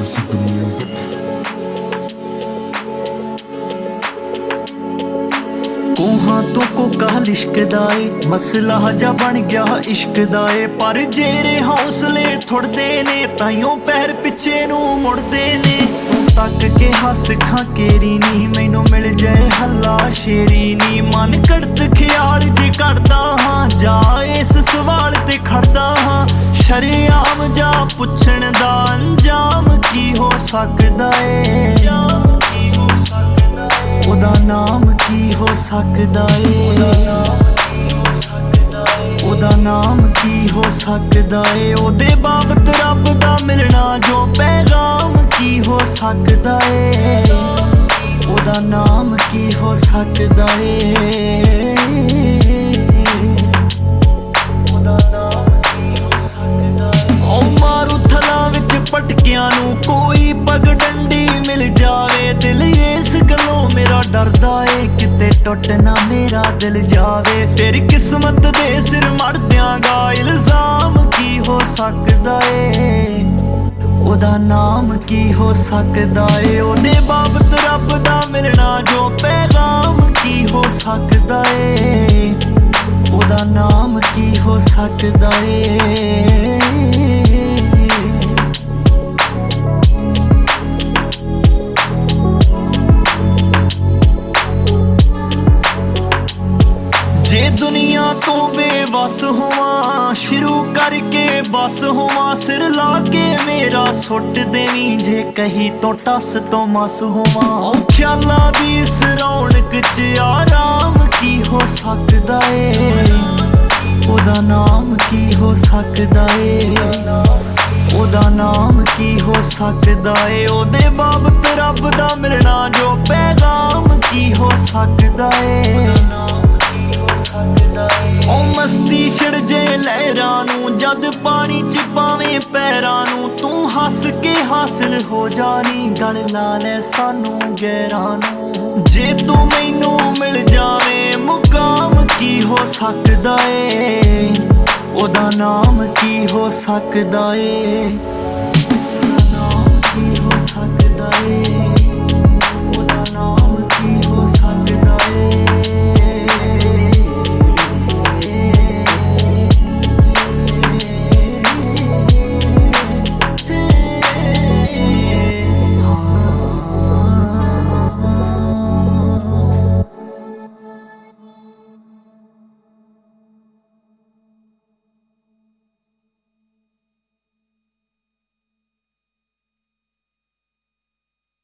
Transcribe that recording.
Super music. ਕੋਹਾਂ ਤੋਂ ਕੋਕਾ ਲਿਸ਼ਕਦਾ ਏ ਮਸਲਾ ਜਾ ਬਣ ਗਿਆ ਇਸ਼ਕ ਦਾ ਏ ਪਰ ਜਿਹੜੇ ਹੌਸਲੇ ਥੁੜਦੇ ਨੇ ਤਾਈਓ ਪੈਰ ਪਿੱਛੇ ਨੂੰ ਮੁੜਦੇ ਨੇ ਤੂੰ ਤੱਕ ਕੇ ਹੱਸ ਖਾਂ ਕੇਰੀ ਨੀ ਮੈਨੂੰ ਮਿਲ ਜਾਏ ਹੱਲਾ ਸ਼ੇਰੀ ਨੀ ਮਨ ਕੜਤ ਖਿਆਲ ਜੇ ਕਰਦਾ ਹਾਂ ਜਾ ਇਸ ਸਵਾਲ ਤੇ ਖੜਦਾ ਹਾਂ ਸ਼ਰੇਆਮ ਜਾ ਪੁੱਛਣ ਦਾ ਅੰਜਾਮ ਕੀ ਹੋ ਸਕਦਾ ਏ ਉਹਦਾ ਨਾਮ ਕੀ ਹੋ ਸਕਦਾ ਏ ਉਹਦਾ ਨਾਮ ਕੀ ਹੋ ਸਕਦਾ ਏ ਉਹਦੇ ਬਾਬਤ ਰੱਬ ਦਾ ਮਿਲਣਾ ਜੋ ਪੈਗਾਮ ਕੀ ਹੋ ਸਕਦਾ ਏ ਉਹਦਾ ਨਾਮ ਕੀ ਹੋ ਸਕਦਾ ਏ ਉਹਦਾ ਨਾਮ ਕੀ ਹੋ ਸਕਦਾ ਏ ਓ ਮਾਰੂ ਥਲਾਂ ਵਿੱਚ ਪਟਕਿਆਂ ਨੂੰ ਕੋਈ ਪਗਡੰਡੀ ਮਿਲ ਜਾਵੇ ਦਿਲ ਇਸ ਗੱਲੋਂ ਮੇਰਾ ਡਰਦਾ ਏ ਕਿਤੇ ਟੁੱਟ ਨਾ ਮੇਰਾ ਦਿਲ ਜਾਵੇ ਫਿਰ ਕਿਸਮਤ ਦੇ ਸਿਰ ਮੜ ਦਿਆਂਗਾ ਇਲਜ਼ਾਮ ਕੀ ਹੋ ਸਕਦਾ ਏ ਉਹਦਾ ਨਾਮ ਕੀ ਹੋ ਸਕਦਾ ਏ ਉਹਦੇ ਬਾਬਤ ਰੱਬ ਦਾ ਮਿਲਣਾ ਜੋ ਪੈਗਾਮ ਕੀ ਹੋ ਸਕਦਾ ਏ ਉਹਦਾ ਨਾਮ ਕੀ ਹੋ ਸਕਦਾ ਏ ਜੇ ਦੁਨੀਆ ਤੋਂ ਬੇਵਸ ਹੋਵਾਂ ਸ਼ੁਰੂ ਕਰਕੇ ਬਸ ਹੋਵਾਂ ਸਿਰ ਲਾ ਕੇ ਮੇਰਾ ਸੁੱਟ ਦੇਵੀਂ ਜੇ ਕਹੀ ਤੋਂ ਟੱਸ ਤੋਂ ਮਸ ਹੋਵਾਂ ਉਹ ਖਿਆਲਾਂ ਦੀ ਇਸ ਰੌਣਕ 'ਚ ਆਰਾਮ ਕੀ ਹੋ ਸਕਦਾ ਏ ਉਹਦਾ ਨਾਮ ਕੀ ਹੋ ਸਕਦਾ ਏ ਉਹਦਾ ਨਾਮ ਕੀ ਹੋ ਸਕਦਾ ਏ ਉਹਦੇ ਬਾਬਤ ਰੱਬ ਦਾ ਮਿਲਣਾ ਜੋ ਪੈਗਾਮ ਕੀ ਹੋ ਸਕਦਾ ਏ ਓ ਮਸਤੀ ਛੜ ਜੇ ਲਹਿਰਾਂ ਨੂੰ ਜਦ ਪਾਣੀ 'ਚ ਪਾਵੇਂ ਪੈਰਾਂ ਨੂੰ ਤੂੰ ਹੱਸ ਕੇ ਹਾਸਿਲ ਹੋ ਜਾਣੀ ਗਲ ਲਾ ਲੈ ਸਾਨੂੰ ਗੈਰਾਂ ਨੂੰ ਜੇ ਤੂੰ ਮੈਨੂੰ ਮਿਲ ਜਾਵੇਂ ਮੁਕਾਮ ਕੀ ਹੋ ਸਕਦਾ ਏ ਉਹਦਾ ਨਾਮ ਕੀ ਹੋ ਸਕਦਾ ਏ ਉਹਦਾ ਨਾਮ ਕੀ ਹੋ ਸਕਦਾ ਏ